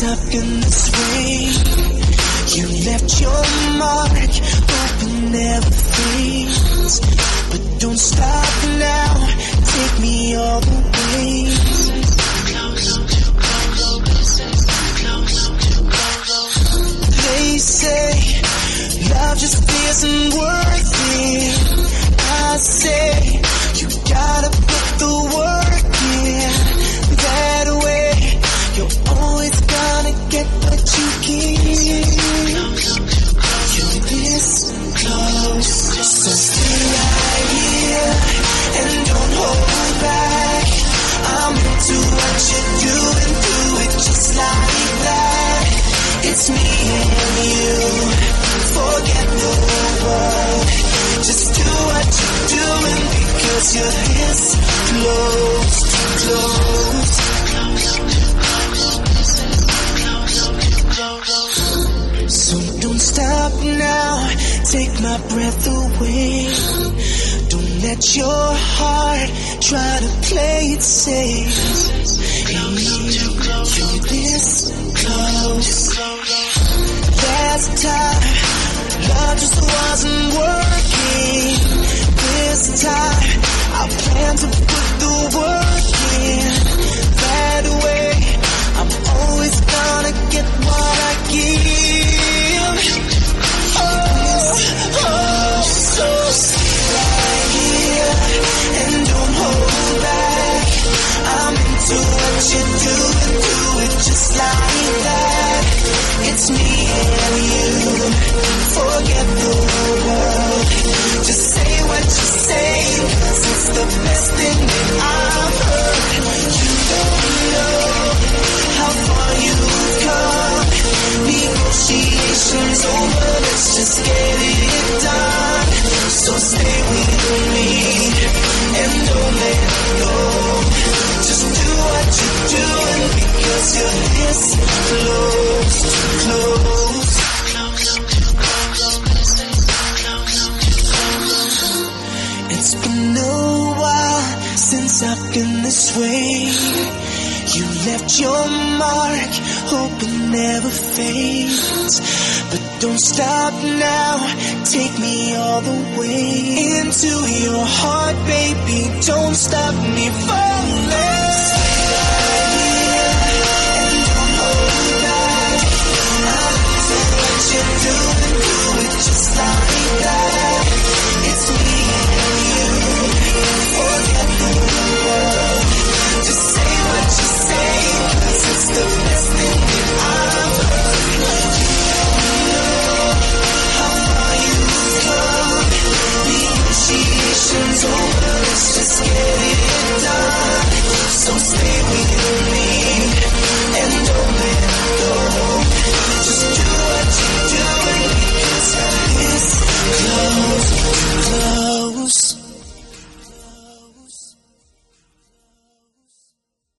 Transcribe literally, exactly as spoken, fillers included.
since I've been this way. You left your mark, hope it never fades. But don't stop now, take me all the way. Close, too close, close, too close. They say love just isn't worth it. I say you gotta put the work in. That way you're always gonna get what you give. You're this close, so stay right here and don't hold back. I'm into what you're doing, do it just like that. It's me and you, forget the world. Just do what you're doing because you're this close, close. So don't stop now, take my breath away. Don't let your heart try to play it safe. You're this close. Last time, love just wasn't working. This time, I plan to put the work in. That way, I'm always gonna get what I give. Oh, oh, so stay right here and don't hold back. I'm into what you do and do it just like that. It's me and you, forget the world. Just say what you say, cause it's the best thing that I've heard. You don't know how far you've come. Negotiations over, let's just get it done. So stay with me and don't let go. Just do what you're doing because you're this close, close. It's been a while since I've been this way. You left your mark, hope it never fades. But don't stop now, take me all the way into your heart, baby. Don't stop me falling. Stay right here and don't hold back. I'm into what you're doing, do it just like that. It's me and you, forget the world. Just say what you say, cause it's the best thing that I've heard. You know how far you've come. Negotiations over, let's just get it done. So stay